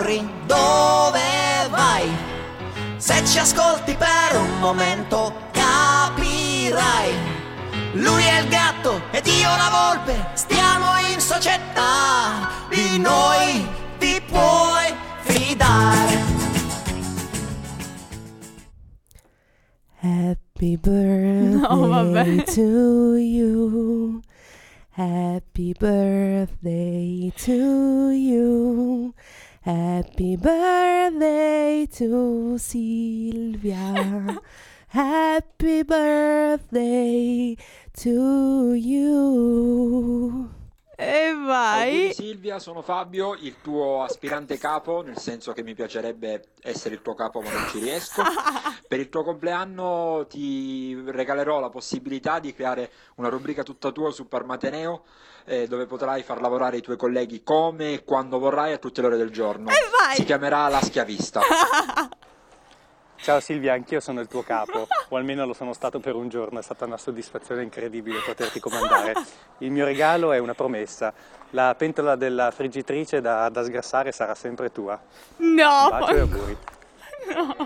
corri? Dove vai? Se ci ascolti per un momento capirai. Lui è il gatto ed io la volpe, stiamo in società, di noi ti puoi fidare. Happy birthday to you. Happy birthday to you. Happy birthday to Silvia. Happy birthday to you. E vai. Auguri Silvia, sono Fabio, il tuo aspirante capo, nel senso che mi piacerebbe essere il tuo capo ma non ci riesco. Per il tuo compleanno ti regalerò la possibilità di creare una rubrica tutta tua su Parmateneo, dove potrai far lavorare i tuoi colleghi come e quando vorrai a tutte le ore del giorno. Si chiamerà La Schiavista. Ciao Silvia, anch'io sono il tuo capo, o almeno lo sono stato per un giorno, è stata una soddisfazione incredibile poterti comandare. Il mio regalo è una promessa, la pentola della friggitrice da sgrassare sarà sempre tua. No! Un bacio e auguri. No!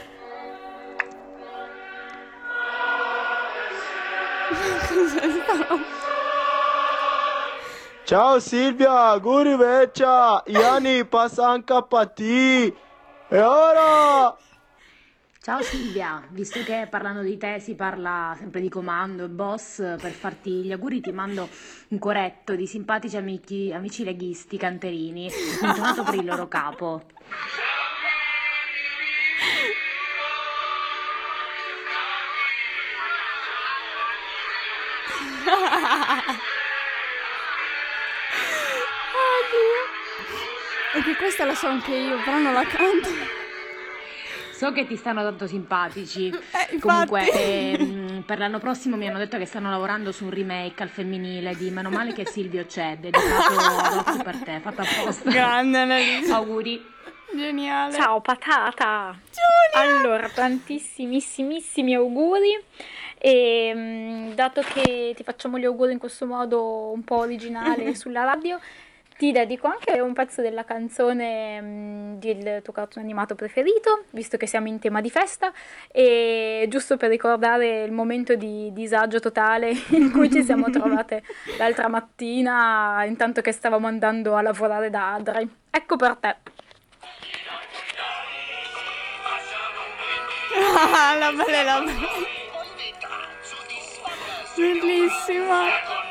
Cos'è stato? Ciao Silvia, auguri vecchia, Iani passa anche a te. E ora... Ciao Silvia, visto che parlando di te si parla sempre di comando e boss, per farti gli auguri ti mando un coretto di simpatici amici leghisti canterini, intonato per il loro capo. Oddio. E che questa la so anche io, però non la canto. So che ti stanno tanto simpatici. Comunque, per l'anno prossimo mi hanno detto che stanno lavorando su un remake al femminile di Meno male che Silvio c'è, dedicato ad Ozzy per te, fatto apposta. Grande Annalisa. Auguri. Geniale. Ciao patata. Giulia. Allora, tantissimissimi auguri. E dato che ti facciamo gli auguri in questo modo un po' originale sulla radio, ti dedico anche un pezzo della canzone del tuo cartone animato preferito, visto che siamo in tema di festa, e giusto per ricordare il momento di disagio totale in cui ci siamo trovate l'altra mattina, intanto che stavamo andando a lavorare da Adri. Ecco per te. Ah, la bella e la bella. Bellissima.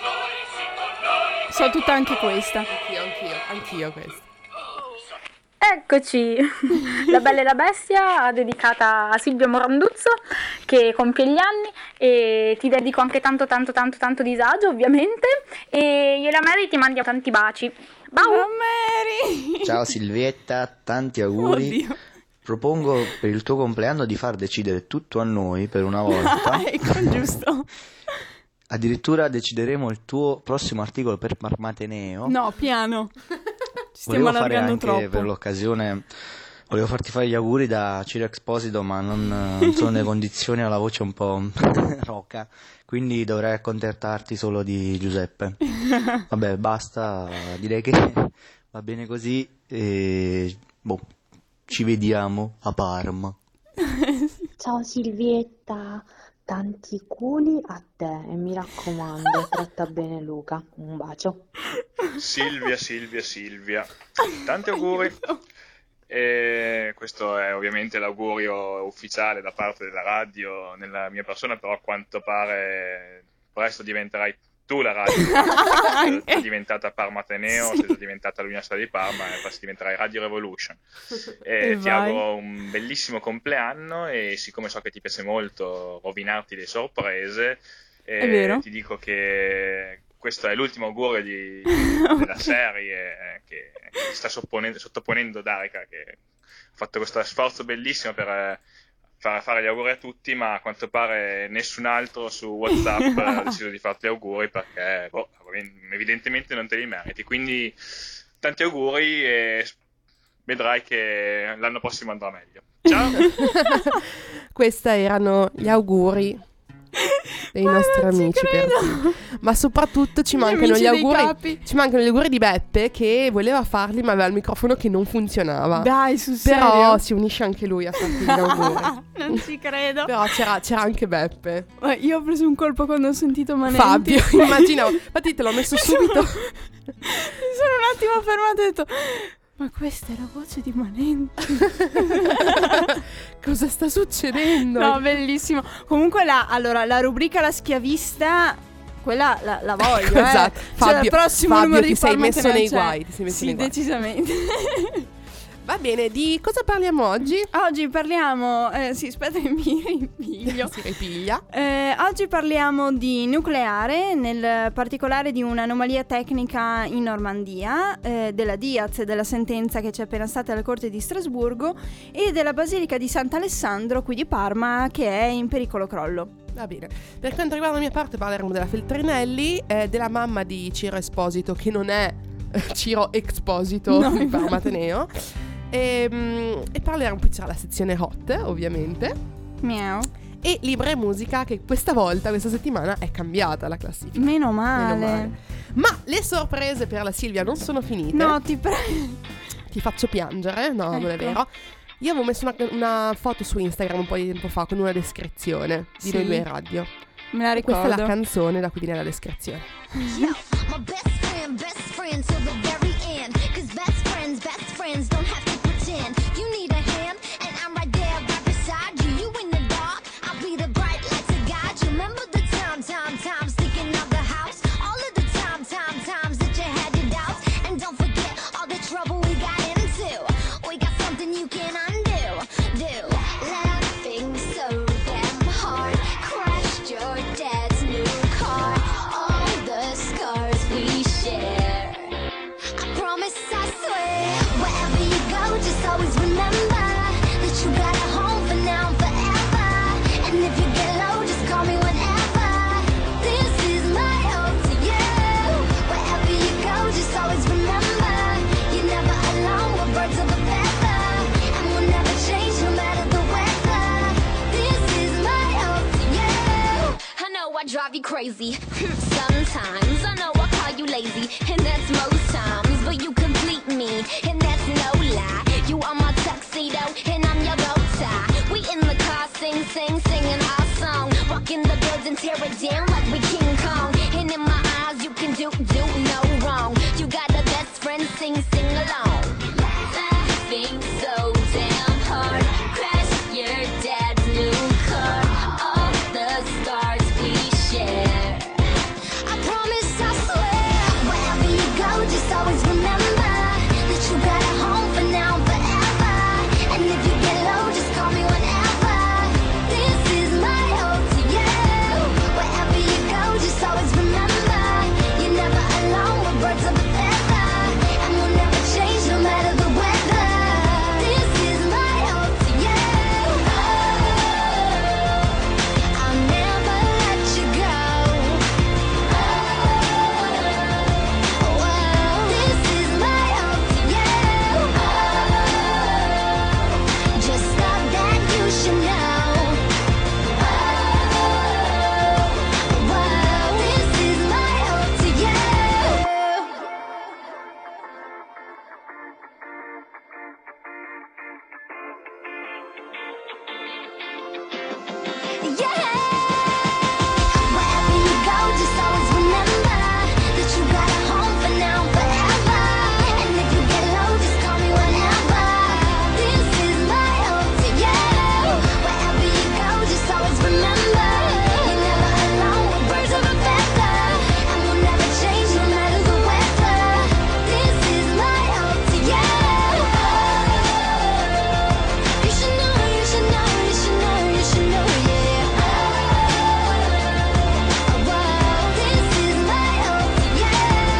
So tutta anche questa. Anch'io questa. Eccoci, La Bella e la Bestia, dedicata a Silvia Moranduzzo che compie gli anni, e ti dedico anche tanto disagio ovviamente, e io e la Mary ti mandiamo tanti baci. Ciao Mary. Ciao Silvietta, tanti auguri. Oddio. Propongo per il tuo compleanno di far decidere tutto a noi per una volta. Ecco, giusto. Addirittura decideremo il tuo prossimo articolo per Parmateneo. No, piano. Ci stiamo allargando troppo. Volevo fare anche per l'occasione, volevo farti fare gli auguri da Ciro Exposito, ma non sono nelle condizioni, ho la voce un po' roca, quindi dovrei accontentarti solo di Giuseppe. Vabbè, basta, direi che va bene così e ci vediamo a Parma. Ciao Silvietta, tanti culi a te e mi raccomando, tratta bene Luca. Un bacio. Silvia, tanti auguri. E questo è ovviamente l'augurio ufficiale da parte della radio nella mia persona, però a quanto pare presto diventerai tu la radio. Sei diventata Parmateneo, sei diventata l'Università di Parma e poi diventerai Radio Revolution. E ti auguro un bellissimo compleanno, e siccome so che ti piace molto rovinarti le sorprese, ti dico che questo è l'ultimo augurio della serie che sta sottoponendo Darica, che ha fatto questo sforzo bellissimo per fare gli auguri a tutti, ma a quanto pare nessun altro su WhatsApp ha deciso di farti gli auguri perché evidentemente non te li meriti. Quindi tanti auguri e vedrai che l'anno prossimo andrà meglio. Ciao! Questi erano gli auguri dei nostri amici. Ma soprattutto ci mancano gli auguri. Ci mancano gli auguri di Beppe, che voleva farli ma aveva il microfono che non funzionava. Dai, sul serio? Però si unisce anche lui a farti gli auguri. Non ci credo. Però c'era anche Beppe. Io ho preso un colpo quando ho sentito Manenti. Fabio, immaginavo. Infatti te l'ho messo subito. Mi sono un attimo fermata e ho detto: ma questa è la voce di Manenti. Cosa sta succedendo? No, bellissimo. Comunque la rubrica La Schiavista, quella la voglio. Esatto. Cioè, il prossimo Fabio, numero ti di sei Parma messo nei c'è. guai. Sì, decisamente. Va bene, di cosa parliamo oggi? Oggi parliamo... sì, aspetta che mi ripiglio. Si ripiglia. Oggi parliamo di nucleare, nel particolare di un'anomalia tecnica in Normandia, della Diaz e della sentenza che c'è appena stata alla Corte di Strasburgo, e della Basilica di Sant'Alessandro qui di Parma, che è in pericolo crollo. Va bene. Per quanto riguarda la mia parte parleremo della Feltrinelli, della mamma di Ciro Esposito, che non è Ciro Exposito di Parma Ateneo. E parleremo, poi c'è la sezione hot, ovviamente. Miau. E libra e musica, che questa settimana è cambiata la classifica. Meno male. Ma le sorprese per la Silvia non sono finite. No, ti prego. Ti faccio piangere. No, non è vero. Io avevo messo una foto su Instagram un po' di tempo fa con una descrizione di noi due in radio. Me la ricordo. Questa è la canzone da cui viene la descrizione. Yo, my best friend till the very end. 'Cause best friends don't have to pretend. You need a hand, and I'm right there, right beside you. You in the dark, I'll be the bright light to guide you. Remember the times sticking out the house. All of the times that you had your doubts. And don't forget all the trouble we got into. We got something you can undo. Laughing so damn hard, crashed your dad's new car. All the scars we share. I promise, I swear, wherever you go, just always remember that you got a home for now and forever. And if you get low, just call me whenever. This is my ode to you. Wherever you go, just always remember you're never alone. We're birds of a feather, and we'll never change no matter the weather. This is my ode to you. I know I drive you crazy sometimes. I know I call you lazy, and that's most times. But you complete me, and that's no lie. You are my tuxedo, and I'm your bow tie. We in the car, singing our song. Rocking the building, tear it down like we King Kong. And in my eyes, you can do no wrong. You got the best friend, sing along. Laughing so damn hard, crash your dad's new car. All the scars we share. I promise, I swear, wherever you go, just always remember that you got a home for now and forever. And if you get low, just call me whenever. This is my ode to you. Wherever you go, just always remember you're never alone. We're birds of a feather, and we'll never change no matter the weather. This is my ode to you. I'll never let you go. This is my ode to you. Just thought that you should know. This is my ode to you. Yeah. Wherever you go, just always remember that you got a home for now and forever. And if you get low, just call me whenever. This is my ode to you. Wherever you go, just always remember you're never alone. We're birds of a feather, and we'll never change no matter the weather. This is my ode to you. You should know, you should know, you should know, you should know, yeah. This is my ode to you.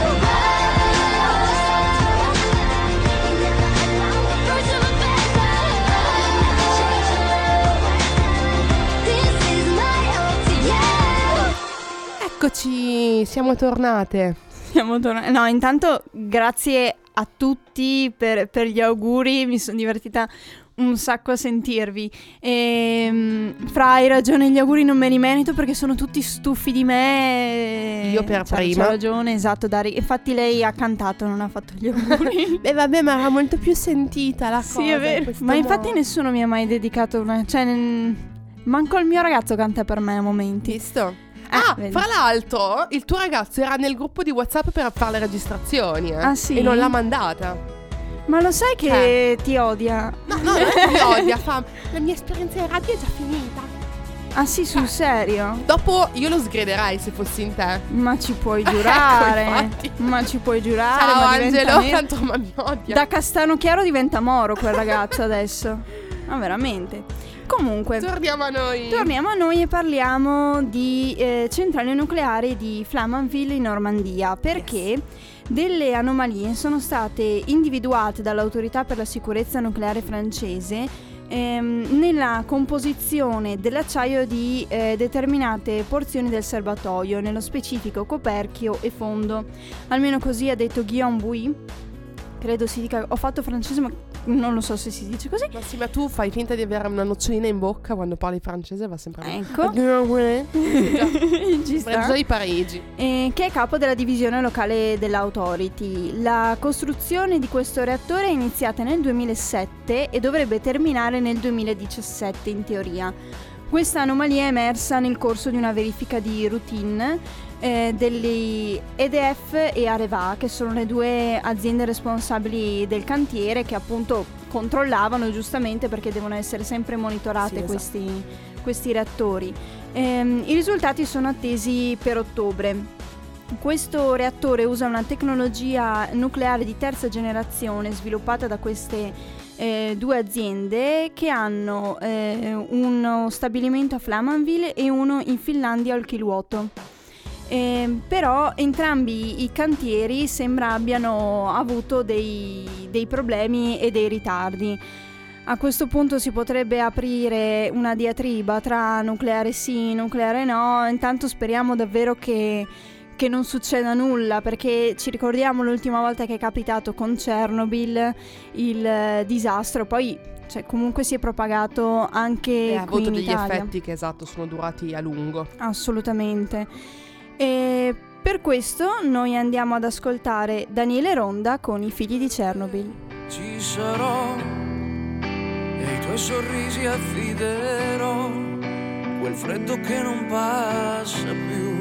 You're never alone. We're birds of a feather. Never change no matter the weather. This is my ode to you. Eccoci, siamo tornate. No, intanto grazie a tutti per gli auguri, mi sono divertita un sacco a sentirvi. Fra, hai ragione, gli auguri non me li merito perché sono tutti stufi di me. Io per prima. C'ha ragione, esatto, Dari. Infatti lei ha cantato, non ha fatto gli auguri. Beh, vabbè, ma era molto più sentita la cosa. Sì, è vero. Ma infatti nessuno mi ha mai dedicato una... Cioè, manco il mio ragazzo canta per me a momenti. Visto? Vedi. Fra l'altro, il tuo ragazzo era nel gruppo di WhatsApp per fare le registrazioni, Ah, sì? E non l'ha mandata. Ma lo sai che ti odia? No, non mi odia, la mia esperienza in radio è già finita. Ah sì, sul serio? Dopo io lo sgriderei se fossi in te. Ma ci puoi giurare. Infatti. Ma ci puoi giurare. Ciao ma diventa Angelo, nero. tanto ma mi odia. Da castano chiaro diventa moro quel ragazzo adesso. Ma veramente. Comunque, torniamo a noi e parliamo di centrale nucleare di Flamanville in Normandia. Perché delle anomalie sono state individuate dall'autorità per la sicurezza nucleare francese nella composizione dell'acciaio di determinate porzioni del serbatoio, nello specifico coperchio e fondo. Almeno così ha detto Guillaume Bouy. Credo si dica, ho fatto francese ma non lo so se si dice così. Ma sì, ma tu fai finta di avere una nocciolina in bocca quando parli francese, va sempre bene. Ecco. Ci sta. Francia di Parigi. Che è capo della divisione locale dell'Authority. La costruzione di questo reattore è iniziata nel 2007 e dovrebbe terminare nel 2017 in teoria. Questa anomalia è emersa nel corso di una verifica di routine degli EDF e Areva, che sono le due aziende responsabili del cantiere, che appunto controllavano giustamente perché devono essere sempre monitorate, sì, questi reattori. I risultati sono attesi per ottobre. Questo reattore usa una tecnologia nucleare di terza generazione sviluppata da queste due aziende, che hanno uno stabilimento a Flamanville e uno in Finlandia, al Olkiluoto. Però entrambi i cantieri sembra abbiano avuto dei problemi e dei ritardi. A questo punto si potrebbe aprire una diatriba tra nucleare sì, nucleare no. Intanto speriamo davvero che non succeda nulla, perché ci ricordiamo l'ultima volta che è capitato con Chernobyl il disastro, poi comunque si è propagato anche ha qui avuto in degli Italia. effetti che sono durati a lungo. Assolutamente. E per questo noi andiamo ad ascoltare Daniele Ronda con I figli di Chernobyl. Ci sarò e ai tuoi sorrisi affiderò quel freddo che non passa più.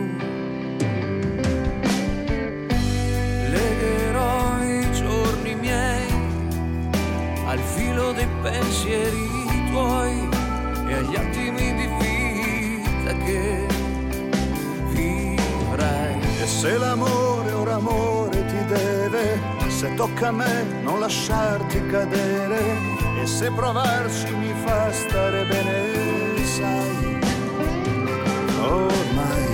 Legherò i giorni miei al filo dei pensieri tuoi e agli attimi di vita che vivrai. E se l'amore ora amore ti deve, se tocca a me non lasciarti cadere, e se provarci mi fa stare bene, sai, ormai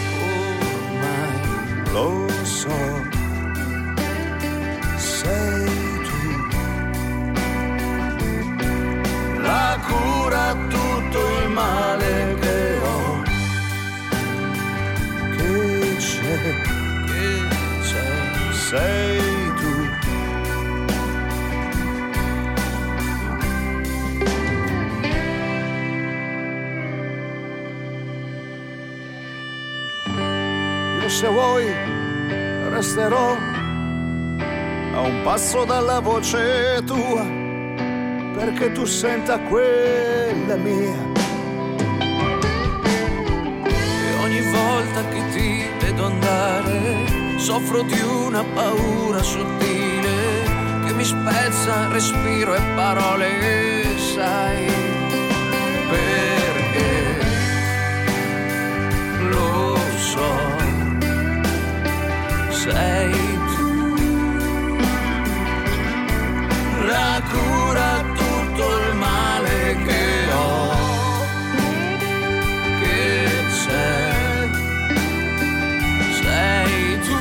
lo so, sei tu la cura a tutto il male che ho, che c'è, sei tu. Io se vuoi resterò a un passo dalla voce tua, perché tu senta quella mia. E ogni volta che ti vedo andare soffro di una paura sottile che mi spezza respiro e parole, sai, perché lo so, sei tu la cura a tutto il male che ho, che c'è, sei tu.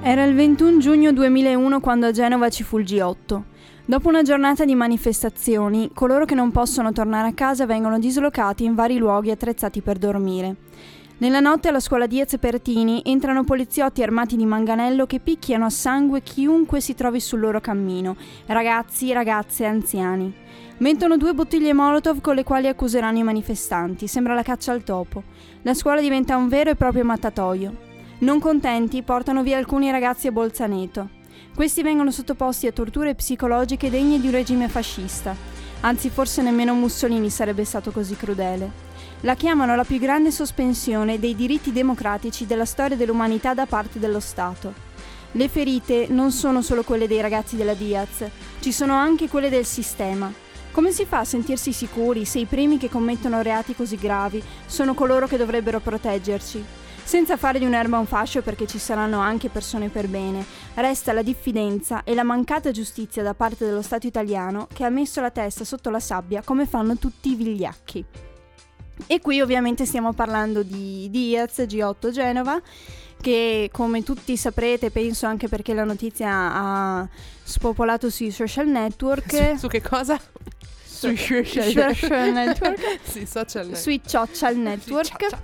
Era il 21 giugno 2001 quando a Genova ci fu il G8. Dopo una giornata di manifestazioni, coloro che non possono tornare a casa vengono dislocati in vari luoghi attrezzati per dormire. Nella notte alla scuola Diaz Pertini entrano poliziotti armati di manganello che picchiano a sangue chiunque si trovi sul loro cammino, ragazzi, ragazze e anziani. Mentono 2 bottiglie Molotov con le quali accuseranno i manifestanti. Sembra la caccia al topo. La scuola diventa un vero e proprio mattatoio. Non contenti, portano via alcuni ragazzi a Bolzaneto. Questi vengono sottoposti a torture psicologiche degne di un regime fascista. Anzi, forse nemmeno Mussolini sarebbe stato così crudele. La chiamano la più grande sospensione dei diritti democratici della storia dell'umanità da parte dello Stato. Le ferite non sono solo quelle dei ragazzi della Diaz, ci sono anche quelle del sistema. Come si fa a sentirsi sicuri se i primi che commettono reati così gravi sono coloro che dovrebbero proteggerci? Senza fare di un'erba un fascio, perché ci saranno anche persone per bene, resta la diffidenza e la mancata giustizia da parte dello Stato italiano che ha messo la testa sotto la sabbia come fanno tutti i vigliacchi. E qui ovviamente stiamo parlando di Diaz, G8 Genova, che come tutti saprete, penso anche perché la notizia ha spopolato sui social network. Su che cosa? Sui social network. Sì, social network. Sui social network.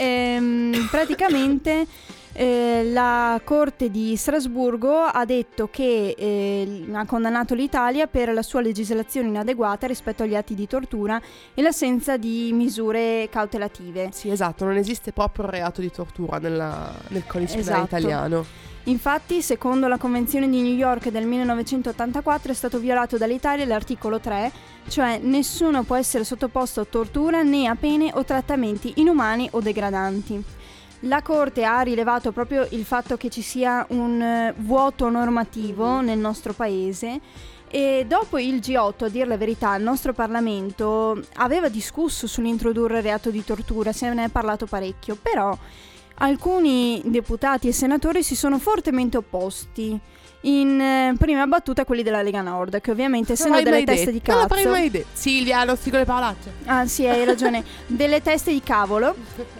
Praticamente la Corte di Strasburgo ha detto che ha condannato l'Italia per la sua legislazione inadeguata rispetto agli atti di tortura e l'assenza di misure cautelative. Sì, esatto, non esiste proprio il reato di tortura nel codice penale Esatto. italiano. Infatti, secondo la Convenzione di New York del 1984 è stato violato dall'Italia l'articolo 3, cioè nessuno può essere sottoposto a tortura né a pene o trattamenti inumani o degradanti. La Corte ha rilevato proprio il fatto che ci sia un vuoto normativo nel nostro paese e dopo il G8, a dir la verità, il nostro Parlamento aveva discusso sull'introdurre il reato di tortura, se ne è parlato parecchio, però alcuni deputati e senatori si sono fortemente opposti. In prima battuta quelli della Lega Nord, che ovviamente essendo delle teste di cazzo. Silvia, non si con le parolacce. Ah sì, hai ragione. Delle teste di cavolo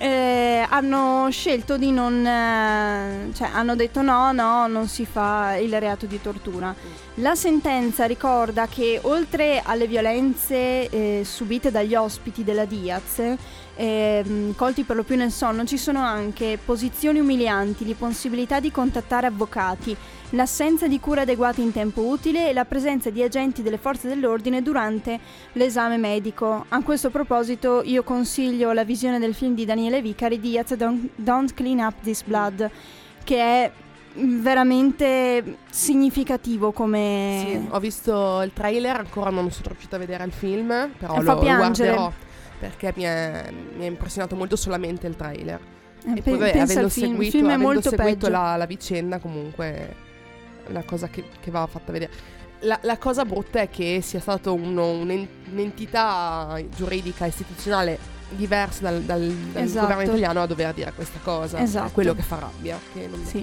hanno scelto di non cioè hanno detto no, non si fa il reato di tortura. La sentenza ricorda che oltre alle violenze subite dagli ospiti della Diaz, colti per lo più nel sonno, ci sono anche posizioni umilianti, l'impossibilità di contattare avvocati, l'assenza di cure adeguate in tempo utile e la presenza di agenti delle forze dell'ordine durante l'esame medico. A questo proposito io consiglio la visione del film di Daniele Vicari, Diaz, Don't Clean Up This Blood, che è veramente significativo come... Sì, ho visto il trailer, ancora non sono riuscita a vedere il film, però fa lo piangere. guarderò perché mi è impressionato molto solamente il trailer. E poi pensa avendo al film. seguito, Il film è avendo molto seguito peggio. la vicenda, comunque la cosa che va fatta vedere. La cosa brutta è che sia stato un'entità giuridica istituzionale diversa dal Esatto. governo italiano a dover dire questa cosa. Esatto. È quello che fa rabbia. Che non... Sì.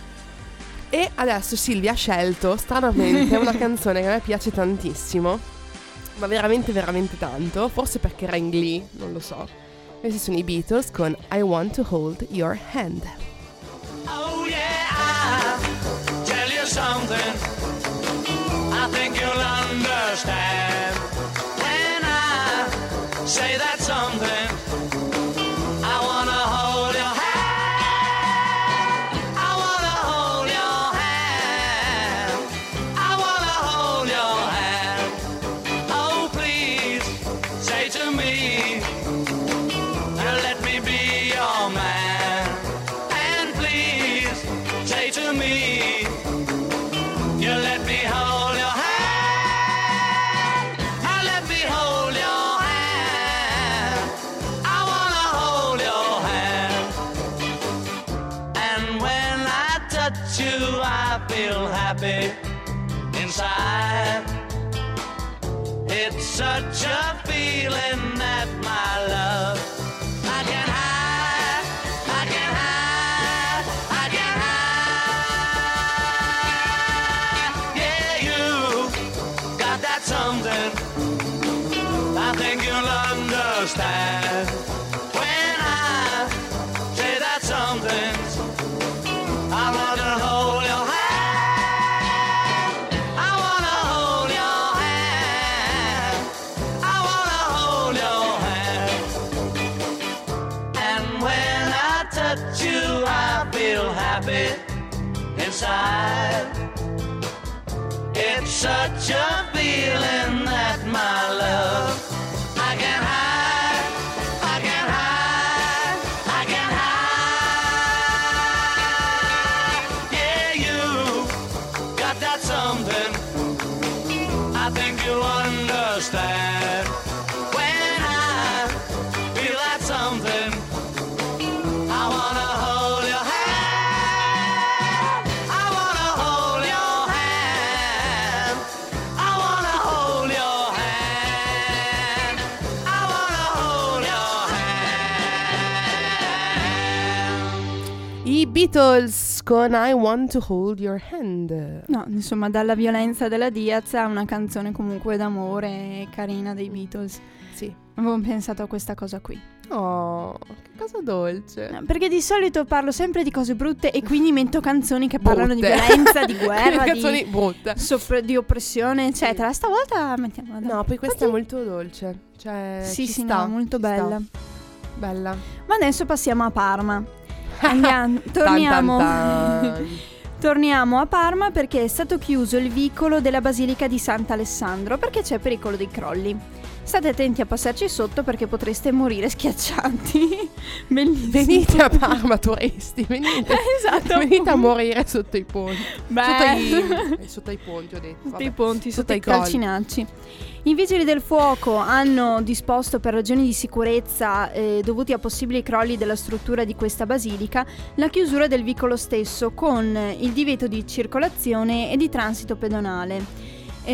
E adesso Silvia ha scelto stranamente una canzone che a me piace tantissimo, ma veramente veramente tanto, forse perché era in Glee, non lo so. Questi sono i Beatles con I Want to Hold Your Hand. Oh yeah, I'll tell you something I think you'll understand when I say that something. I wanna hold your hand, I wanna hold your hand, I wanna hold your hand. Oh please, say to me, let me be your man. And please, say to me, you let me hold your hand. Let me hold your hand. I wanna hold your hand. And when I touch you, I feel happy inside. It's such a feeling that my love I can hide, I can hide, I can hide. Yeah, you got that something I think you'll understand when I say that something. I want to hold your touch you, I feel happy inside. It's such a feeling that my love I can hide, I can hide, I can hide. Yeah, you got that something I think you'll understand. When I feel that something, I wanna hold your hand, I wanna hold your hand, I wanna hold your hand, I wanna hold your hand. I Beatles con I Want to Hold Your Hand. No, insomma, dalla violenza della Diaz a una canzone comunque d'amore e carina dei Beatles. Sì. Avevo pensato a questa cosa qui. Oh, che cosa dolce. Perché di solito parlo sempre di cose brutte e quindi metto canzoni che parlano di violenza, di guerra, canzoni brutte, di oppressione, eccetera. Stavolta mettiamo No, poi questa è molto dolce. Cioè, sì, ci sì, sta, no, molto ci bella. sta. Bella. Ma adesso passiamo a Parma. Andiamo, torniamo. Torniamo a Parma perché è stato chiuso il vicolo della Basilica di Sant'Alessandro perché c'è pericolo di crolli. State attenti a passarci sotto perché potreste morire schiacciati. Bellissimo. Venite a Parma, turisti, venite. Esatto. Venite a morire sotto i ponti. Beh. Sotto i ponti, ho detto. Sotto Vabbè. i ponti, sotto i crolli. calcinacci. I vigili del fuoco hanno disposto per ragioni di sicurezza dovuti a possibili crolli della struttura di questa basilica la chiusura del vicolo stesso con il divieto di circolazione e di transito pedonale.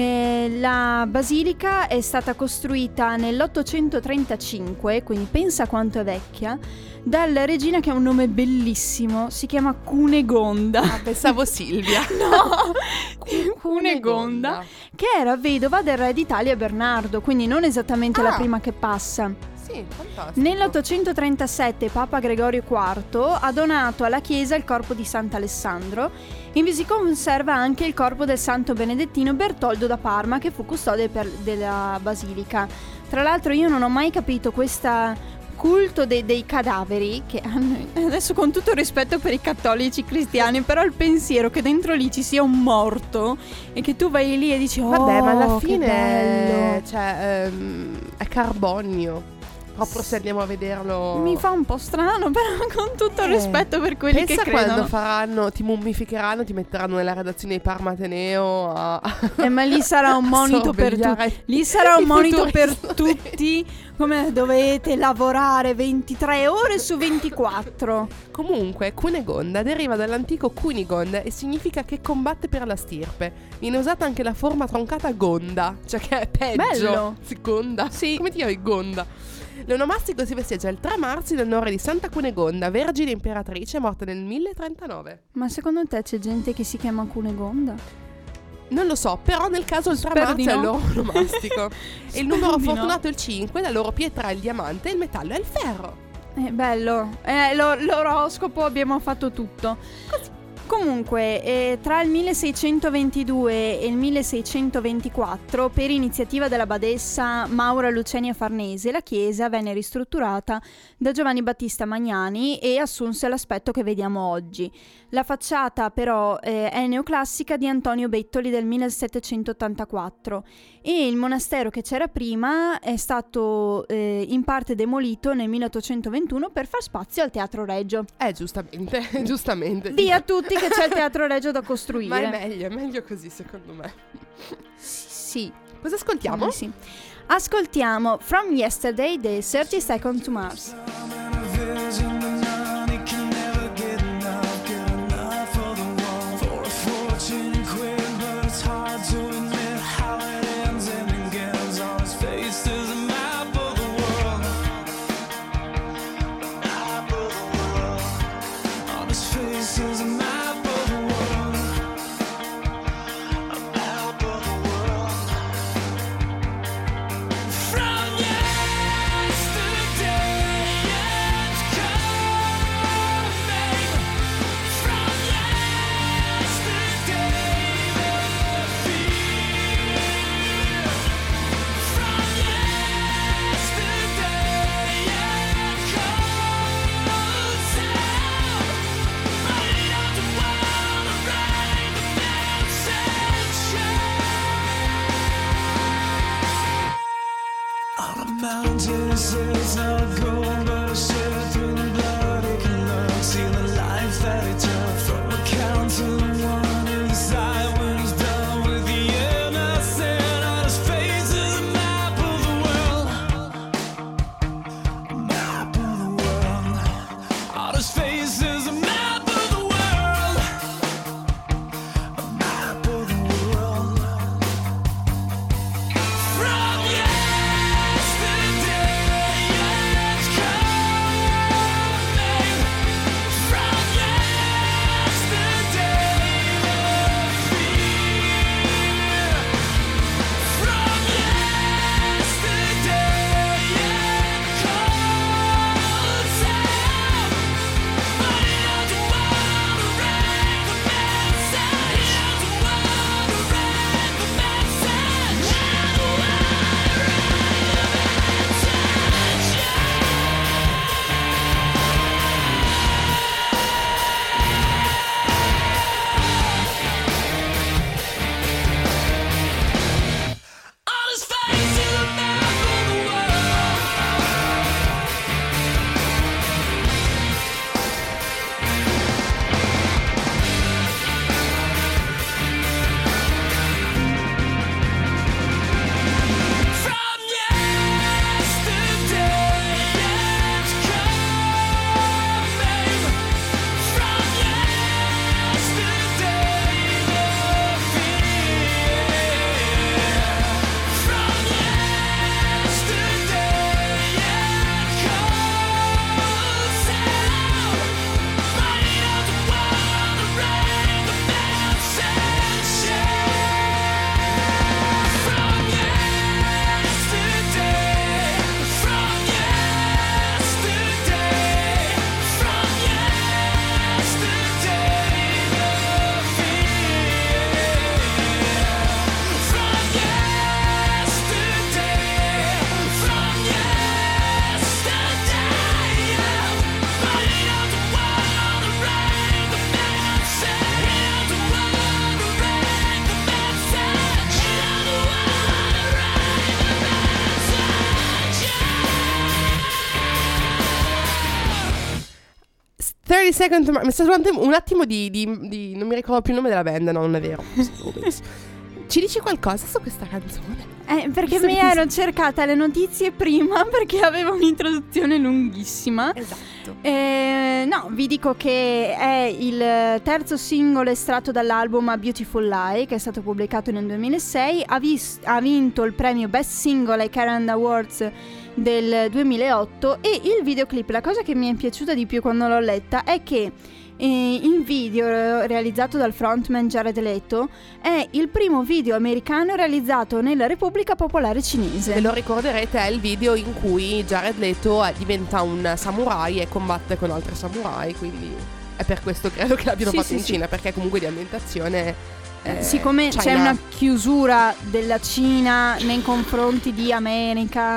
La basilica è stata costruita nell'835, quindi pensa quanto è vecchia, dalla regina che ha un nome bellissimo, si chiama Cunegonda. Ah, pensavo Silvia. No, Cunegonda, che era vedova del re d'Italia Bernardo, quindi non esattamente la prima che passa. Sì, fantastico. Nell'837 Papa Gregorio IV ha donato alla chiesa il corpo di Sant'Alessandro e vi si conserva anche il corpo del santo benedettino Bertoldo da Parma che fu custode della basilica. Tra l'altro io non ho mai capito questa culto dei cadaveri che hanno, adesso con tutto il rispetto per i cattolici cristiani, però il pensiero che dentro lì ci sia un morto e che tu vai lì e dici vabbè, ma alla che fine bello. cioè, è carbonio. Proprio se andiamo a vederlo. Mi fa un po' strano, però con tutto il rispetto per quelli che pensa credono. quando faranno, ti mummificheranno, ti metteranno nella redazione di Parma Ateneo ma lì sarà un monito per tutti. Lì sarà un monito per tutti. Come dovete lavorare 23 ore su 24. Comunque, Cunegonda deriva dall'antico Cunigond e significa che combatte per la stirpe. Viene usata anche la forma troncata Gonda, cioè che è peggio. Bello. Gonda. Sì. Come ti chiami Gonda? L'onomastico si festeggia il 3 marzo in onore di Santa Cunegonda, vergine imperatrice morta nel 1039. Ma secondo te c'è gente che si chiama Cunegonda? Non lo so, però nel caso il 3 marzo è il loro onomastico. E il numero fortunato è il 5, la loro pietra è il diamante e il metallo è il ferro. Bello, l'oroscopo abbiamo fatto tutto. Così. Comunque, tra il 1622 e il 1624, per iniziativa della badessa Maura Lucenia Farnese, la chiesa venne ristrutturata da Giovanni Battista Magnani e assunse l'aspetto che vediamo oggi. La facciata però è neoclassica di Antonio Bettoli del 1784 e il monastero che c'era prima è stato in parte demolito nel 1821 per far spazio al Teatro Regio. Giustamente. Via tutti che c'è il Teatro Regio da costruire. Ma è meglio così secondo me. Sì. Cosa ascoltiamo? Sì. Ascoltiamo From Yesterday dei 30 Seconds to Mars. Time Second to... Mi sta un attimo di non mi ricordo più il nome della band. No, non è vero. Ci dici qualcosa su questa canzone? Perché mi ero cercata le notizie prima, perché aveva un'introduzione lunghissima. Esatto. No, vi dico che è il terzo singolo estratto dall'album A Beautiful Lie, che è stato pubblicato nel 2006. Ha vinto il premio Best Single ai Kerrang Awards del 2008. E il videoclip, la cosa che mi è piaciuta di più quando l'ho letta è che il video realizzato dal frontman Jared Leto è il primo video americano realizzato nella Repubblica Popolare Cinese. Se lo ricorderete, è il video in cui Jared Leto diventa un samurai e combatte con altri samurai, quindi è per questo credo che l'abbiano fatto in Cina, perché comunque di ambientazione siccome China. C'è una chiusura della Cina nei confronti di America,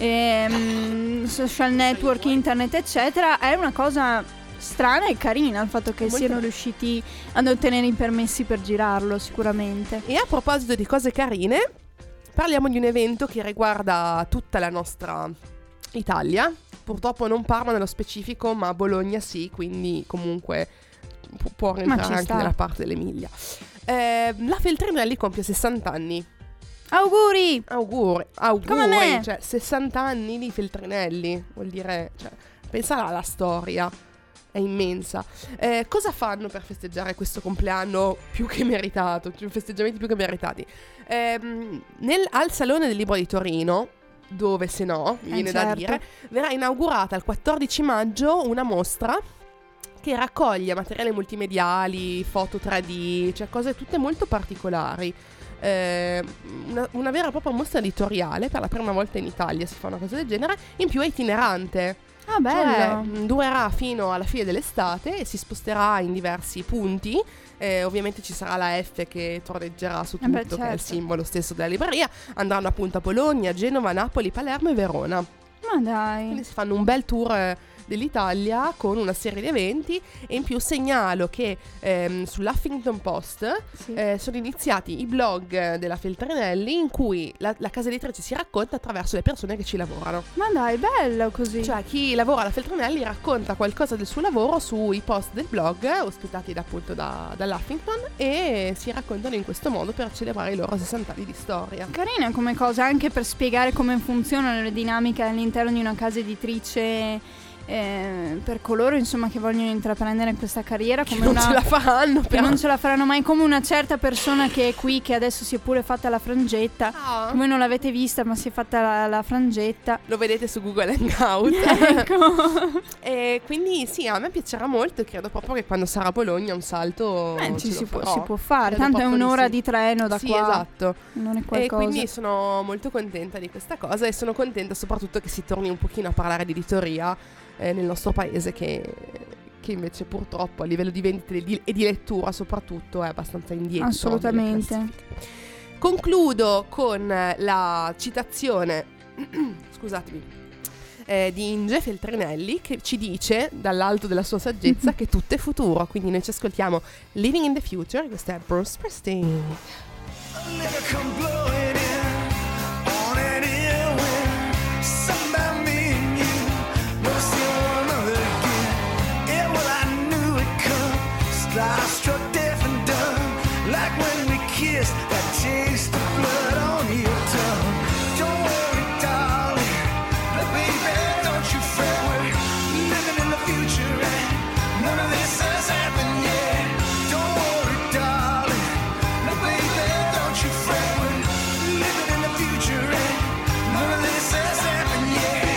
social network, internet eccetera, è una cosa strana e carina il fatto che siano riusciti ad ottenere i permessi per girarlo, sicuramente. E a proposito di cose carine, parliamo di un evento che riguarda tutta la nostra Italia. Purtroppo non Parma nello specifico, ma Bologna sì, quindi comunque può rientrare anche nella parte dell'Emilia. La Feltrinelli compie 60 anni. Auguri! Come me! Cioè, 60 anni di Feltrinelli, vuol dire, cioè, pensa alla storia. È immensa. Cosa fanno per festeggiare questo compleanno più che meritato? Cioè, festeggiamenti più che meritati. Al Salone del Libro di Torino, dove se no, mi viene da dire, verrà inaugurata il 14 maggio una mostra che raccoglie materiali multimediali, foto 3D, cioè cose tutte molto particolari. Una vera e propria mostra editoriale. Per la prima volta in Italia si fa una cosa del genere. In più è itinerante. Ah, bello. Cioè, durerà fino alla fine dell'estate e si sposterà in diversi punti. Ovviamente ci sarà la F che torreggerà su tutto, che è il simbolo stesso della libreria. Andranno appunto a Bologna, Genova, Napoli, Palermo e Verona. Ma dai. Quindi si fanno un bel tour dell'Italia con una serie di eventi. E in più segnalo che sull'Huffington Post sono iniziati i blog della Feltrinelli, in cui la casa editrice si racconta attraverso le persone che ci lavorano. Ma dai, bello così. Cioè chi lavora alla Feltrinelli racconta qualcosa del suo lavoro sui post del blog ospitati appunto dall'Huffington, e si raccontano in questo modo per celebrare i loro 60 anni di storia. Carina come cosa, anche per spiegare come funzionano le dinamiche all'interno di una casa editrice, per coloro insomma che vogliono intraprendere questa carriera, come non ce la faranno, che non ce la faranno mai, come una certa persona che è qui, che adesso si è pure fatta la frangetta. Voi non l'avete vista, ma si è fatta la frangetta, lo vedete su Google Hangout. Ecco. E quindi sì, a me piacerà molto, e credo proprio che quando sarà a Bologna un salto si può fare, tanto è un'ora di treno da qua. Esatto. Non è qualcosa. E quindi sono molto contenta di questa cosa, e sono contenta soprattutto che si torni un pochino a parlare di editoria nel nostro paese, che invece purtroppo a livello di vendite e di lettura soprattutto è abbastanza indietro. Assolutamente. Concludo con la citazione scusatemi di Inge Feltrinelli, che ci dice dall'alto della sua saggezza che tutto è futuro. Quindi noi ci ascoltiamo Living in the Future. Questo è Bruce Springsteen. Struck deaf and dumb, like when we kissed, that taste of blood on your tongue. Don't worry, darling, but baby, don't you fret. We're living in the future, and none of this has happened yet. Don't worry, darling, but baby, don't you fret. We're living in the future, and none of this has happened yet.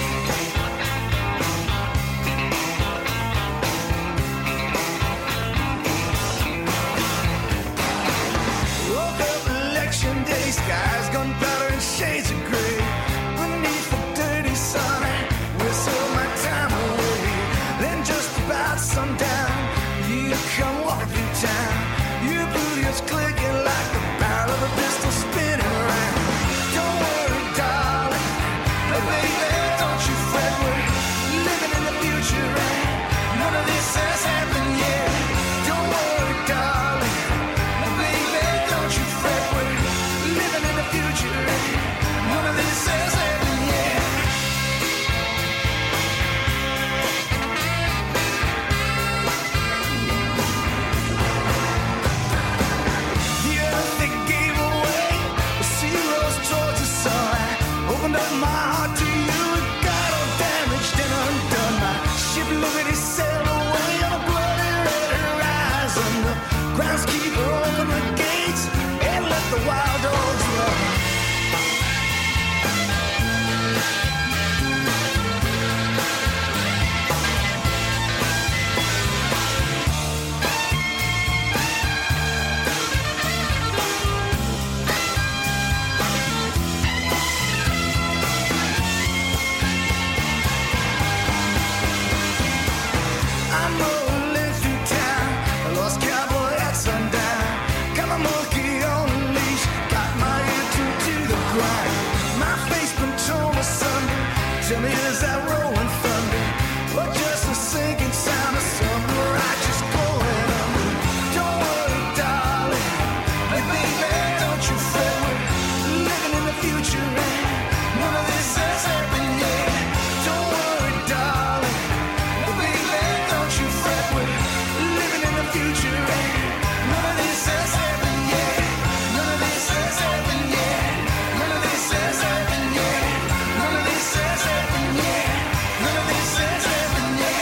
Day, skies gunpowder and shades of gray. Beneath the dirty sun, I whistle my time away. Then just about sundown, Is that rolling thunder, or just a sinking sound of some righteous going under? Don't worry, darling, hey baby, don't you fret. We're living in the future and none of this has happened yet. Don't worry, darling, hey baby, don't you fret. We're living in the future and none of this has happened yet. None of this has happened yet. None of this has happened yet. None of this has happened yet. None of this has happened yet.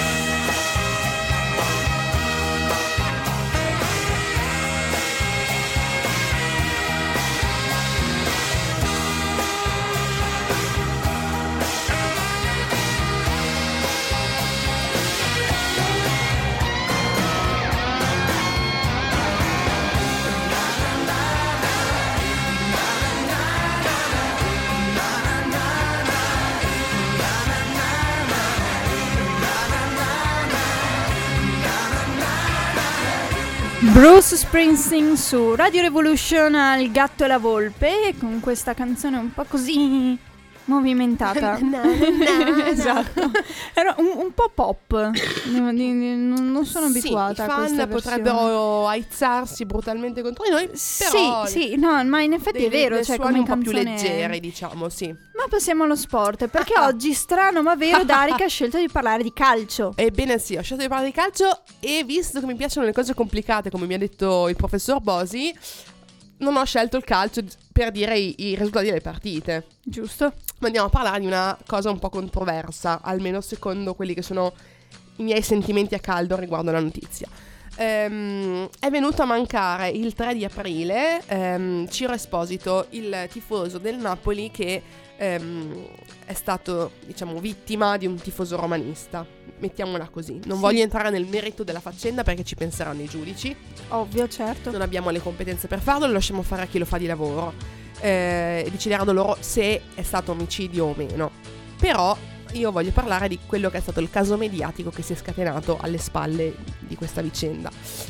Bruce Springsteen su Radio Revolution al Gatto e la Volpe, con questa canzone un po' così movimentata. Esatto. Era un po' pop. Non sono abituata i a questa fan potrebbero aizzarsi brutalmente contro di noi, però sì, no, ma in effetti è vero, dei cioè suoni come un po' più canzone leggeri, diciamo, sì. Ma passiamo allo sport, perché oggi, strano ma vero, Darica ha scelto di parlare di calcio. Ebbene sì, ho scelto di parlare di calcio e visto che mi piacciono le cose complicate, come mi ha detto il professor Bosi, non ho scelto il calcio per dire i risultati delle partite. Giusto. Ma andiamo a parlare di una cosa un po' controversa, almeno secondo quelli che sono i miei sentimenti a caldo riguardo la notizia. È venuto a mancare il 3 di aprile Ciro Esposito, il tifoso del Napoli che è stato, diciamo, vittima di un tifoso romanista. Mettiamola così. Non voglio entrare nel merito della faccenda perché ci penseranno i giudici. Ovvio, certo. Non abbiamo le competenze per farlo, lo lasciamo fare a chi lo fa di lavoro. Decideranno loro se è stato omicidio o meno. Però io voglio parlare di quello che è stato il caso mediatico che si è scatenato alle spalle di questa vicenda.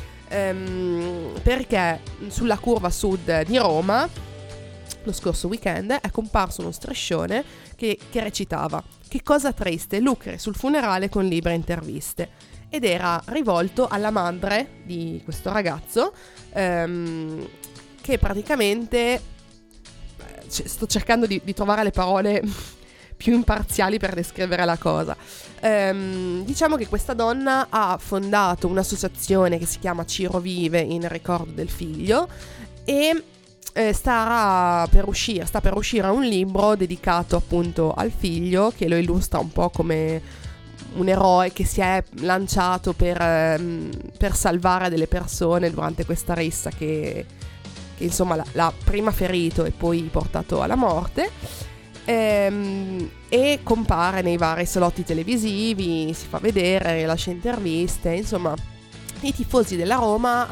Perché sulla curva sud di Roma lo scorso weekend è comparso uno striscione che recitava: "Che cosa triste, lucre sul funerale con libere interviste", ed era rivolto alla madre di questo ragazzo, che praticamente sto cercando di trovare le parole più imparziali per descrivere la cosa. Diciamo che questa donna ha fondato un'associazione che si chiama Ciro Vive in ricordo del figlio e sta per uscire un libro dedicato appunto al figlio, che lo illustra un po' come un eroe che si è lanciato per salvare delle persone durante questa rissa che insomma l'ha prima ferito e poi portato alla morte. E compare nei vari salotti televisivi, si fa vedere, rilascia interviste. Insomma, i tifosi della Roma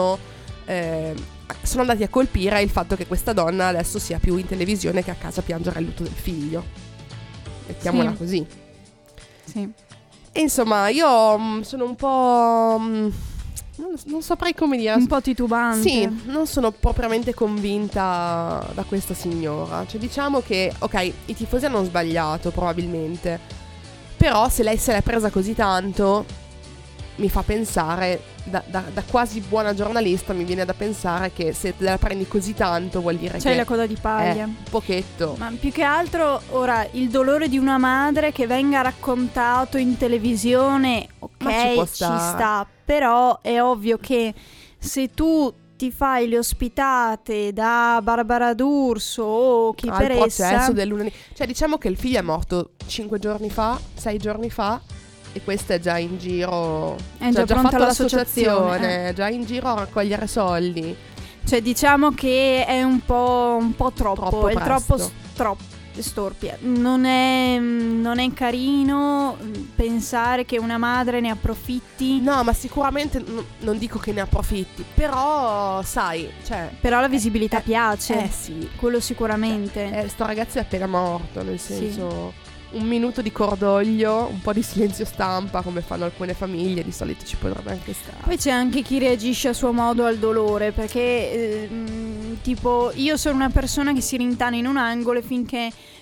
sono andati a colpire il fatto che questa donna adesso sia più in televisione che a casa a piangere il lutto del figlio. Mettiamola così. Sì. E insomma, io sono un po'... non saprei come dire. Un po' titubante. Sì, non sono propriamente convinta da questa signora. Cioè, diciamo che, ok, i tifosi hanno sbagliato probabilmente, però se lei se l'è presa così tanto, mi fa pensare, da quasi buona giornalista, mi viene da pensare che se te la prendi così tanto vuol dire c'hai che la coda di paglia. un pochetto. Ma più che altro, ora, il dolore di una madre che venga raccontato in televisione, ok, ci sta. Però è ovvio che se tu ti fai le ospitate da Barbara D'Urso o chi al per essa, processo del lunedì, cioè diciamo che il figlio è morto 5 giorni fa, 6 giorni fa, e questa è già in giro, è già pronta fatto l'associazione, è già in giro a raccogliere soldi. Cioè diciamo che è un po' troppo, è troppo storpia. Non è carino pensare che una madre ne approfitti. No, ma sicuramente non dico che ne approfitti, però sai, cioè, però la visibilità piace. Sì, quello sicuramente. Sto ragazzo è appena morto, nel senso, un minuto di cordoglio, un po' di silenzio stampa, come fanno alcune famiglie, di solito ci potrebbe anche stare. Poi c'è anche chi reagisce a suo modo al dolore, perché tipo io sono una persona che si rintana in un angolo e finché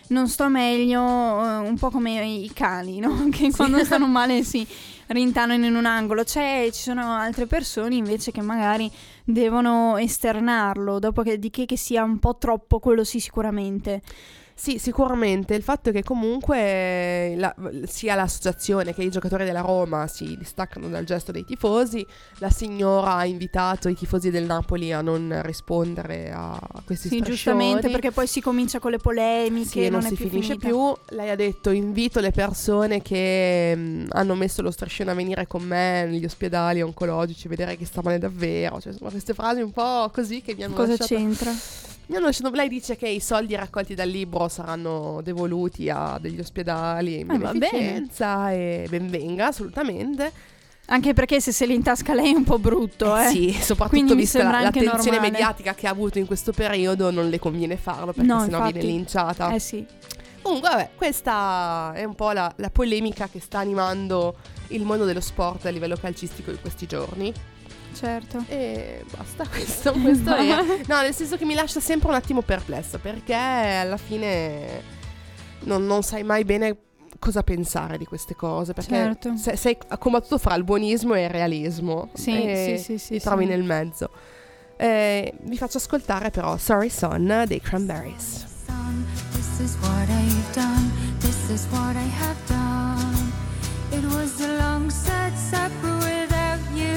non sto meglio, un po' come i cani, no? Che quando stanno male si rintanano in un angolo. Ci sono altre persone invece che magari devono esternarlo, dopo che sia un po' troppo, quello sì, sicuramente. Sì, sicuramente. Il fatto è che comunque sia l'associazione che i giocatori della Roma si distaccano dal gesto dei tifosi. La signora ha invitato i tifosi del Napoli a non rispondere a questi striscioni. Giustamente, perché poi si comincia con le polemiche, sì, non si finisce più. Lei ha detto: invito le persone che hanno messo lo striscione a venire con me negli ospedali oncologici, vedere chi sta male davvero. Cioè, insomma, queste frasi un po' così che mi hanno lasciato... c'entra? Lei dice che i soldi raccolti dal libro saranno devoluti a degli ospedali in beneficenza, e ben venga, assolutamente. Anche perché se li intasca lei è un po' brutto, Sì, soprattutto vista l'attenzione mediatica che ha avuto in questo periodo, non le conviene farlo, perché sennò viene linciata. Sì. Comunque, vabbè, questa è un po' la polemica che sta animando il mondo dello sport a livello calcistico in questi giorni. Certo. E basta, questo è. No, nel senso che mi lascia sempre un attimo perplesso, perché alla fine non sai mai bene cosa pensare di queste cose, perché sei combattuto fra il buonismo e il realismo. Sì, ti trovi nel mezzo. Vi faccio ascoltare però Sorry Son dei Cranberries. This is what I've done, this is what I have done. It was a long sad supper without you.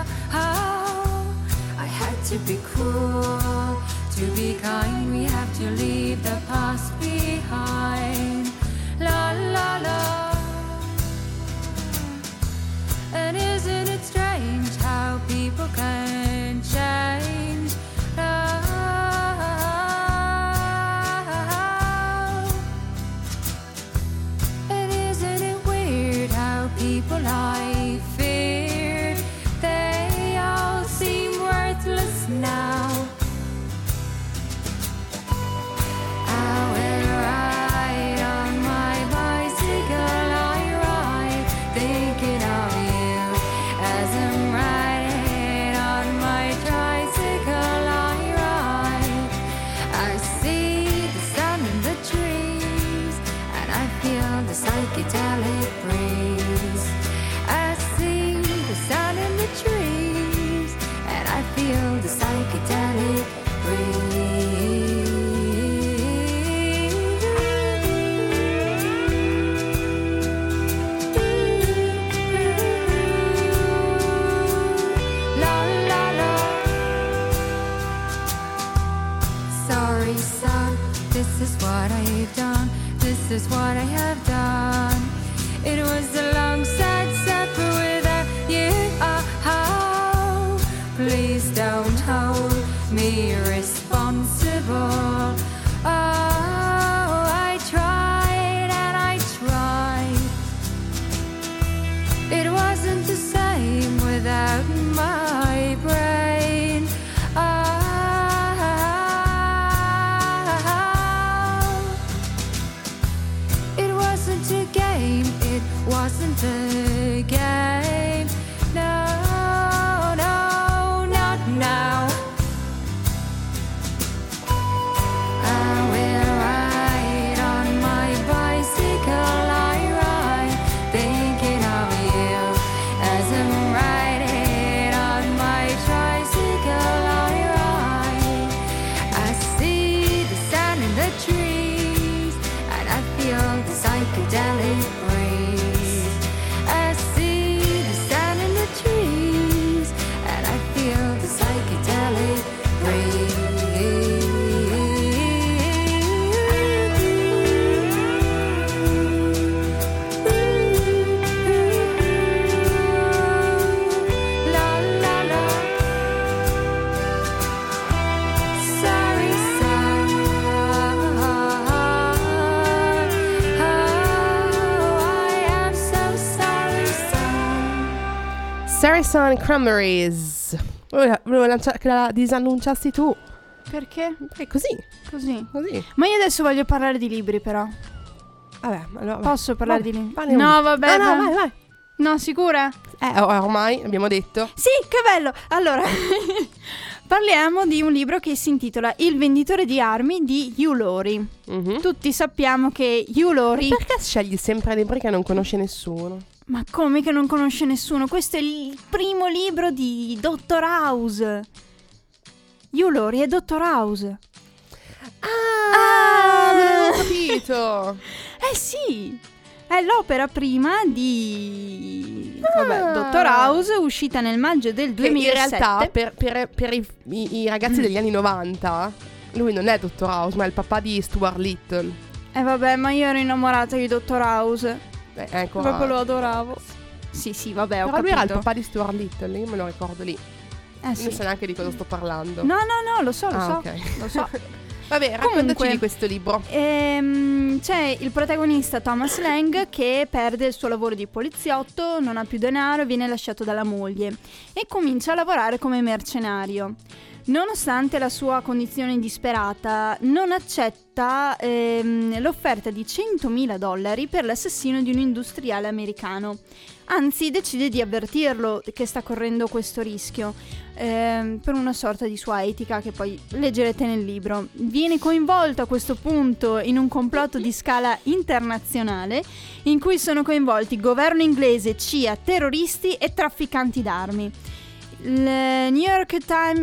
I had to be cruel, to be kind. We have to leave the past behind. La la la. And isn't it strange how people can change? And isn't it weird how people I feared, they all seem worthless now. I will ride on my bicycle, I ride thinking of you. As I'm riding on my tricycle, I ride. I see the sun in the trees, and I feel the psychedelic breeze. I see the sun in the trees, and I feel the psychedelic breeze. La la la. Sorry, son, this is what I've done. This is what I have done. It was a long, sad supper without you. Oh, please don't hold me responsible. Oh, I tried and I tried. It wasn't the same without my brain. Oh, it wasn't a game, it wasn't a game. No, no, not now. I will ride on my bicycle, I ride thinking of you. As I'm riding on my tricycle, I ride. I see the sun in the trees, and I feel the psychedelic breeze. I see the sun in the trees, and I feel the psychedelic breeze. La la la. Sorry, son. I am so sorry, son. Sorry Son Cranberries. Volevo che la disannunciassi tu. Perché? È così. Così. Così. Ma io adesso voglio parlare di libri, però. Vabbè, allora Posso parlare Vabbè, di libri? parli No, un- vabbè. Ah, no, vai. No, sicura? Ormai abbiamo detto. Sì, che bello. Allora, Parliamo di un libro che si intitola Il venditore di armi di Hugh Laurie. Tutti sappiamo che Hugh Laurie... Perché scegli sempre libri che non conosce nessuno? Ma come che non conosce nessuno? Questo è il primo libro di Dottor House. Hugh Laurie è Dottor House. Non avevo capito. Sì, è l'opera prima di Dottor House, uscita nel maggio del 2007. In realtà per i ragazzi degli anni 90 lui non è Dottor House, ma è il papà di Stuart Little. Vabbè, ma io ero innamorata di Dottor House. Proprio lo adoravo. Sì, vabbè, ho Però capito. lui era il papà di Stuart Little, io me lo ricordo lì. Sì. Non so neanche di cosa sto parlando. No, lo so. Okay. Lo so. Vabbè, raccontaci di questo libro. C'è il protagonista Thomas Lang che perde il suo lavoro di poliziotto, non ha più denaro e viene lasciato dalla moglie e comincia a lavorare come mercenario. Nonostante la sua condizione disperata, non accetta l'offerta di $100.000 per l'assassino di un industriale americano. Anzi, decide di avvertirlo che sta correndo questo rischio per una sorta di sua etica che poi leggerete nel libro. Viene coinvolto a questo punto in un complotto di scala internazionale in cui sono coinvolti governo inglese, CIA, terroristi e trafficanti d'armi. Il New York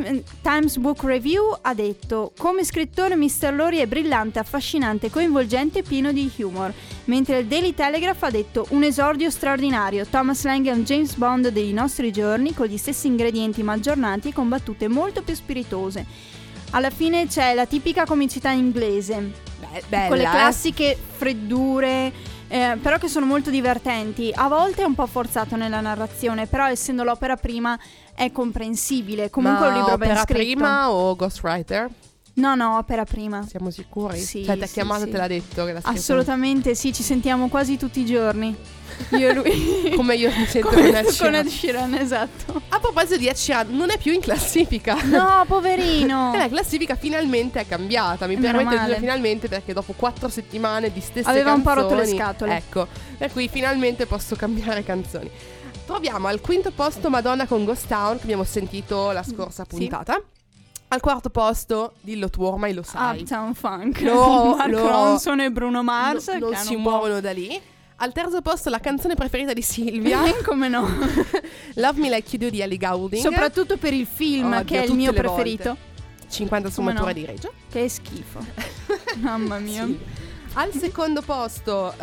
Times Book Review ha detto: come scrittore Mr. Laurie è brillante, affascinante, coinvolgente e pieno di humor, mentre il Daily Telegraph ha detto: un esordio straordinario, Thomas Lang è un James Bond dei nostri giorni con gli stessi ingredienti ma aggiornati e con battute molto più spiritose. Alla fine c'è la tipica comicità inglese, bella, con le classiche freddure, però che sono molto divertenti. A volte è un po' forzato nella narrazione, però essendo l'opera prima è comprensibile. Comunque è un libro ben scritto. Opera prima o Ghostwriter? No, opera prima. Siamo sicuri? Sì. Cioè ti ha chiamato e sì. te l'ha detto che l'ha scritto? Assolutamente sì, ci sentiamo quasi tutti i giorni. Io e lui. Come io mi sento con Ed Sheeran, esatto. A proposito di Ed Sheeran, non è più in classifica. No, poverino. La classifica finalmente è cambiata. Mi Meno permetto di male. dire finalmente perché dopo 4 settimane di stesse Aveva canzoni un po' rotto le scatole. Ecco, per cui finalmente posso cambiare canzoni. Troviamo al quinto posto Madonna con Ghost Town, che abbiamo sentito la scorsa puntata. Al quarto posto, dillo tu, ormai lo sai, Uptown Funk. Mark Ronson e Bruno Mars non che si hanno un po'- muovono da lì. Al terzo posto la canzone preferita di Silvia. Come no? Love Me Like You Do di Ellie Goulding. Soprattutto per il film, Oddio, che è il tutte mio le preferito. volte. 50 Come sfumature no? di Reggio. Che è schifo. Mamma mia. Sì. Al secondo posto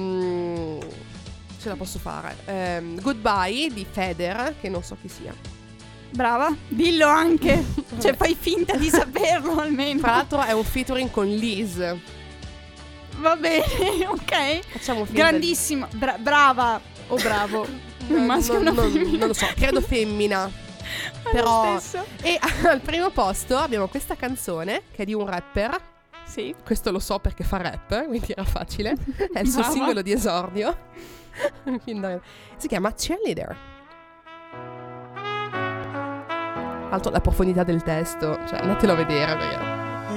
ce la posso fare. Goodbye di Feder, che non so chi sia. Brava, dillo anche. Cioè fai finta di saperlo almeno. Tra l'altro è un featuring con Liz. Va bene, ok. Facciamo finta Grandissima, brava o bravo. Un maschio e una femmina. non lo so, credo femmina. Però e al primo posto abbiamo questa canzone che è di un rapper. Sì. Questo lo so perché fa rap, quindi era facile. È il suo Brava. singolo di esordio. Si chiama Cheerleader. Alto la profondità del testo, cioè andatelo a vedere perché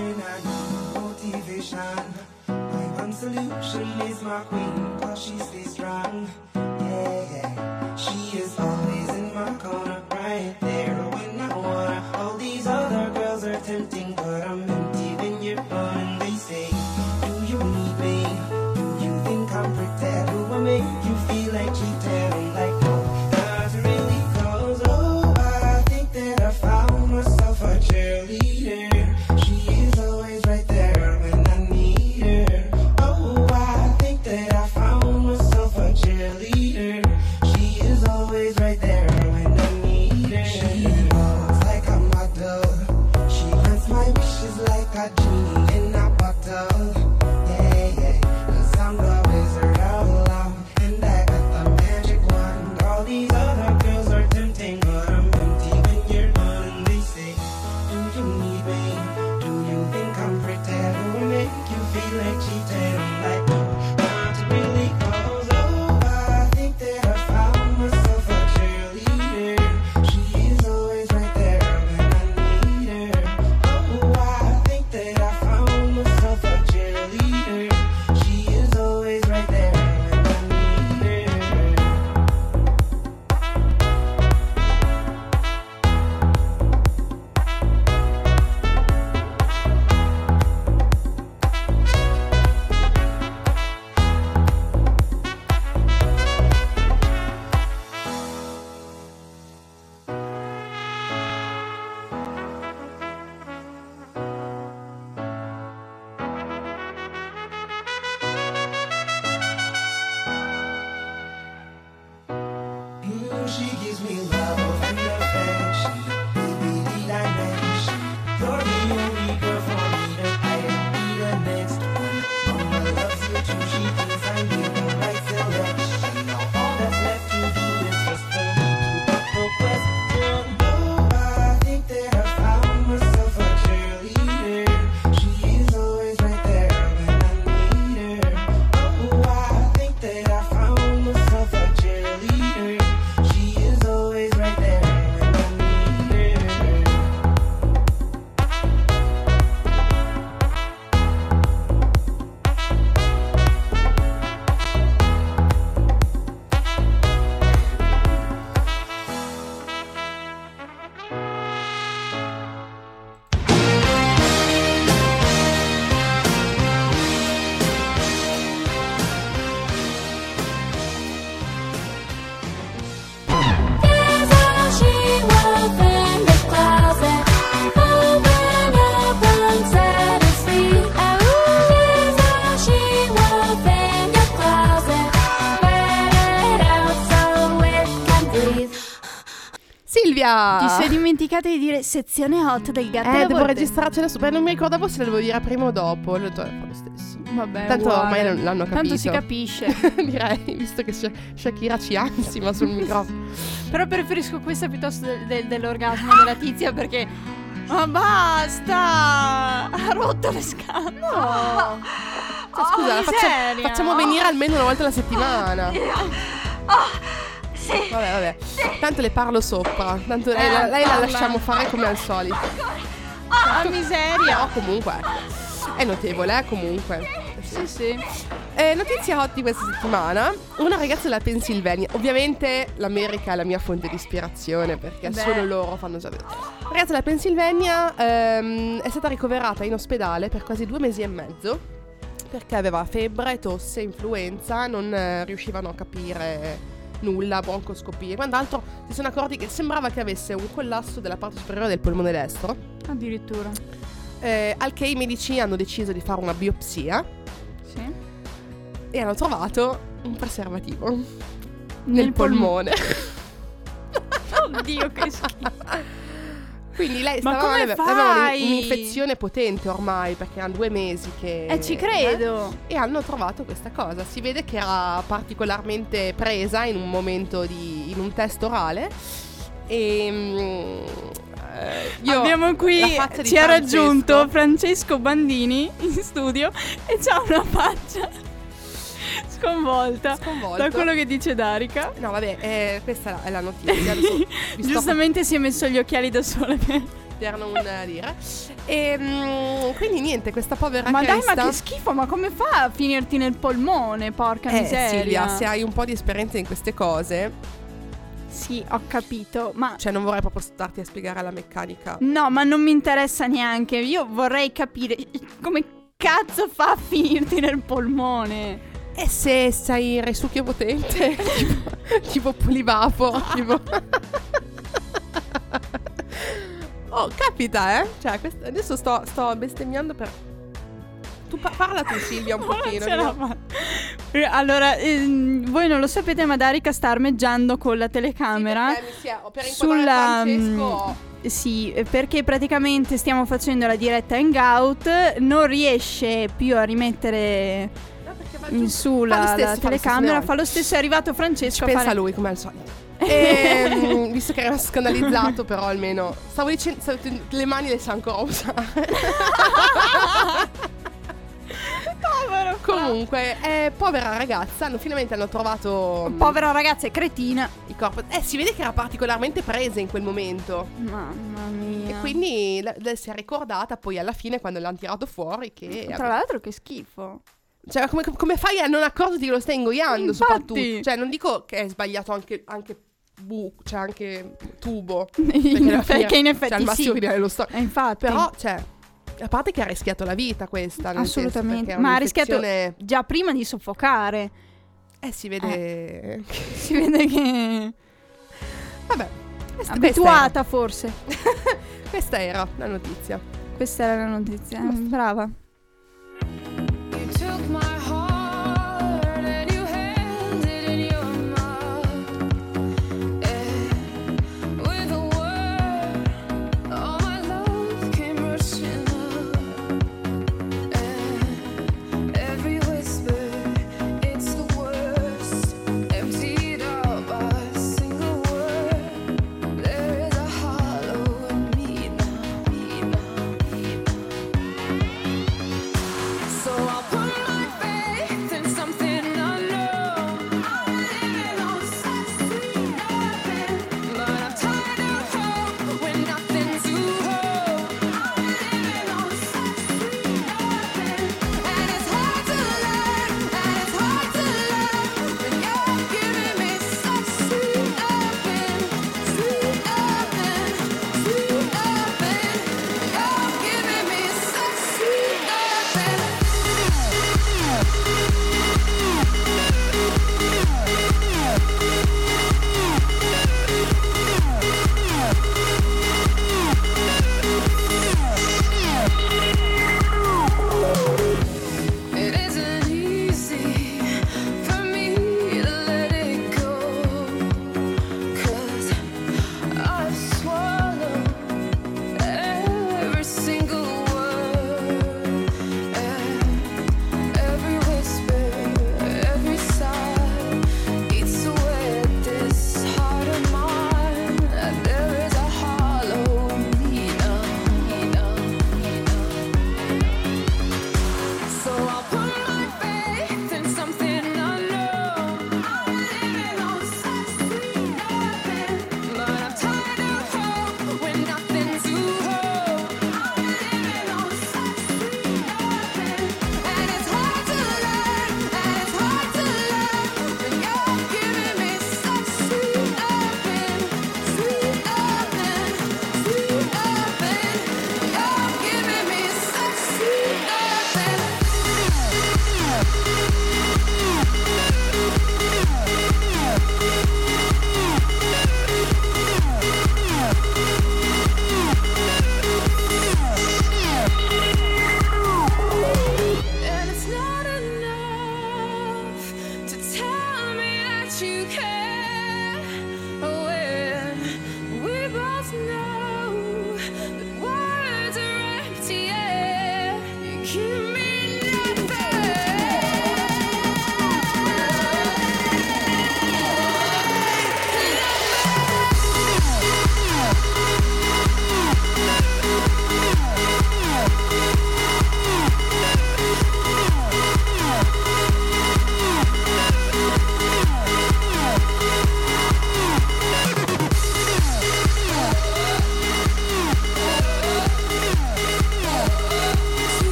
Solution is my queen, cause she stays strong. Yeah. She is always in my corner, right there when I wanna. All these other girls are tempting, but I'm empty when you're gone. And they say, do you need me? Do you think I'm pretend? Do I make you feel like cheating? I'm like, no, not really, cause oh, I think that I found myself a cheerleader. She is always right there when I need her. I think that I found myself a cheerleader. She is always right there when I need her. Silvia! Ti sei dimenticata di dire sezione hot del gatto da Devo bordo. registrarci adesso, perché non mi ricordavo se la devo dire prima o dopo. Ho detto, fa lo stesso. Vabbè, Tanto uguale. ormai l'hanno capito. Tanto si capisce. Direi, visto che Shakira ci ansima sul microfono. Però preferisco questa piuttosto dell'orgasmo della tizia, perché... Ma basta! Ha rotto le scatole. No! Cioè, scusa, la facciamo venire almeno una volta alla settimana. Sì. Vabbè. Tanto le parlo sopra. Tanto lei la parla. lasciamo fare come al solito. Miseria. No, comunque è notevole, comunque. Sì. Notizia hot di questa settimana. Una ragazza della Pennsylvania. Ovviamente l'America è la mia fonte di ispirazione, perché solo loro fanno già vedere. La ragazza della Pennsylvania è stata ricoverata in ospedale per quasi 2 mesi e mezzo, perché aveva febbre, tosse, influenza. Non riuscivano a capire nulla, broncoscopie e quant'altro. Si sono accorti che sembrava che avesse un collasso della parte superiore del polmone destro. Addirittura. Al che i medici hanno deciso di fare una biopsia. Sì. E hanno trovato un preservativo nel polmone. Oddio, che schifo. Quindi lei Ma stava come aveva fai? un'infezione potente ormai, perché erano 2 mesi che... ci credo. E hanno trovato questa cosa. Si vede che era particolarmente presa in un momento in un test orale. E io abbiamo qui, la faccia di ci ha Francesco. raggiunto Francesco Bandini in studio e c'ha una faccia sconvolta da quello che dice Darica. No, vabbè, questa è la notizia. Adesso vi sto Giustamente si è messo gli occhiali da sole per non dire. E quindi niente, questa povera Ma dai, cresta... ma che schifo, ma come fa a finirti nel polmone, porca miseria. Silvia, se hai un po' di esperienza in queste cose... Sì, ho capito, ma... Cioè, non vorrei proprio starti a spiegare la meccanica. No, ma non mi interessa neanche. Io vorrei capire come cazzo fa a finirti nel polmone. E se sei il risucchio potente? tipo Polivapo, tipo... Oh, capita, Cioè, adesso sto bestemmiando per... Tu parla tu, Silvia, un pochino. Allora, voi non lo sapete, ma Darica sta armeggiando con la telecamera per sulla... Francesco. Sì, perché praticamente stiamo facendo la diretta Hangout, non riesce più a rimettere in su la telecamera, fa lo stesso, è arrivato Francesco a pensa fare... lui, come al solito. Visto che era scandalizzato, però almeno stavo dicendo, le mani le sa ancora usare. Povero. Comunque, povera ragazza, finalmente hanno trovato... Povera ragazza, è cretina. Il corpo. Si vede che era particolarmente presa in quel momento. Mamma mia. E quindi lei si è ricordata poi alla fine, quando l'hanno tirato fuori, che... Tra l'altro che schifo. Cioè, come fai a non accorgerti che lo stai ingoiando? Infatti. Soprattutto. Cioè, non dico che è sbagliato anche cioè anche tubo. Perché in effetti cioè, al massimo sì. di lo sto. Infatti. Però, cioè, a parte che ha rischiato la vita questa. Assolutamente. Senso, ma ha rischiato già prima di soffocare. Si vede. Si vede che... Vabbè. Abituata forse. Questa era la notizia. Questa era la notizia. Brava. You took my heart and you held it in your mouth. With a word, all my love came rushing up. Every whisper, it's the worst. Emptied out by a single word. There is a hollow in me now, me now, me now.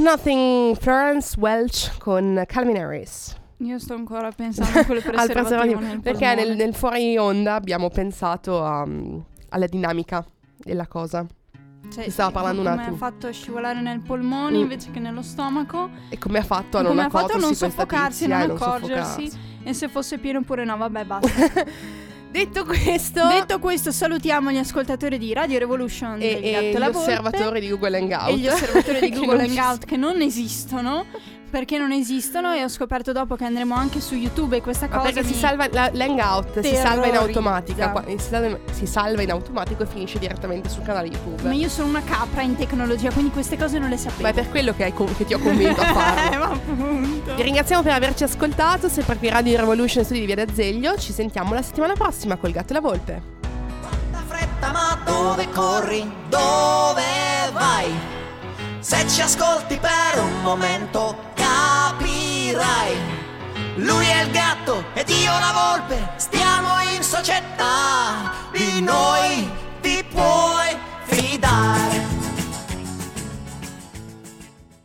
Nothing, Florence Welch con Calvin Harris. Io sto ancora pensando a quelle preservativo nel perché polmone. nel fuori onda abbiamo pensato alla dinamica della cosa. Cioè, Si stava parlando un come attimo. ha fatto scivolare nel polmone invece che nello stomaco. E come ha fatto a Come non ha fatto a non accorgersi questa soffocarsi, a tizia, non e accorgersi. soffocarsi. E se fosse pieno pure no, vabbè, basta. Detto questo, salutiamo gli ascoltatori di Radio Revolution del Gatto e e gli la Volpe, osservatori di Google Hangout. e gli osservatori di Che Google non ci Hangout che non esistono. Perché non esistono, e ho scoperto dopo che andremo anche su YouTube e questa Ma cosa perché mi si salva l'hangout, si salva in automatica, terrorizza. si salva in automatico e finisce direttamente sul canale YouTube. Ma io sono una capra in tecnologia, quindi queste cose non le sapevo. Ma è per quello che ti ho convinto a farlo. Ma appunto. Ti ringraziamo per averci ascoltato, sempre qui Radio Revolution Studio di Via d'Azeglio. Ci sentiamo la settimana prossima col Gatto e la Volpe. Ma dove corri? Dove vai? Se ci ascolti per un momento capirai. Lui è il gatto ed io la volpe, stiamo in società. Di noi ti puoi fidare.